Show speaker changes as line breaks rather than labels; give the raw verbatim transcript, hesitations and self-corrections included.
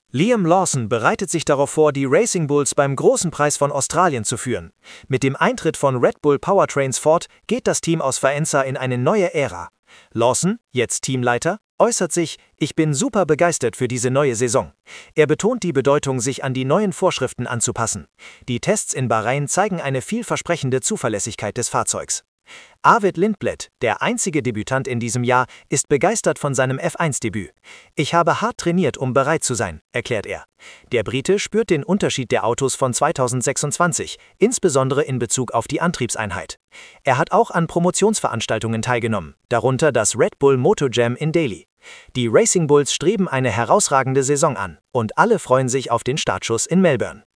Liam Lawson bereitet sich darauf vor, die Racing Bulls beim Großen Preis von Australien zu führen. Mit dem Eintritt von Red Bull Powertrains Ford geht das Team aus Faenza in eine neue Ära. Lawson, jetzt Teamleiter, äußert sich: „Ich bin super begeistert für diese neue Saison." Er betont die Bedeutung, sich an die neuen Vorschriften anzupassen. Die Tests in Bahrain zeigen eine vielversprechende Zuverlässigkeit des Fahrzeugs. Arvid Lindblad, der einzige Debütant in diesem Jahr, ist begeistert von seinem F eins Debüt. „Ich habe hart trainiert, um bereit zu sein", erklärt er. Der Brite spürt den Unterschied der Autos von zweitausendsechsundzwanzig, insbesondere in Bezug auf die Antriebseinheit. Er hat auch an Promotionsveranstaltungen teilgenommen, darunter das Red Bull MotoJam in Delhi. Die Racing Bulls streben eine herausragende Saison an und alle freuen sich auf den Startschuss in Melbourne.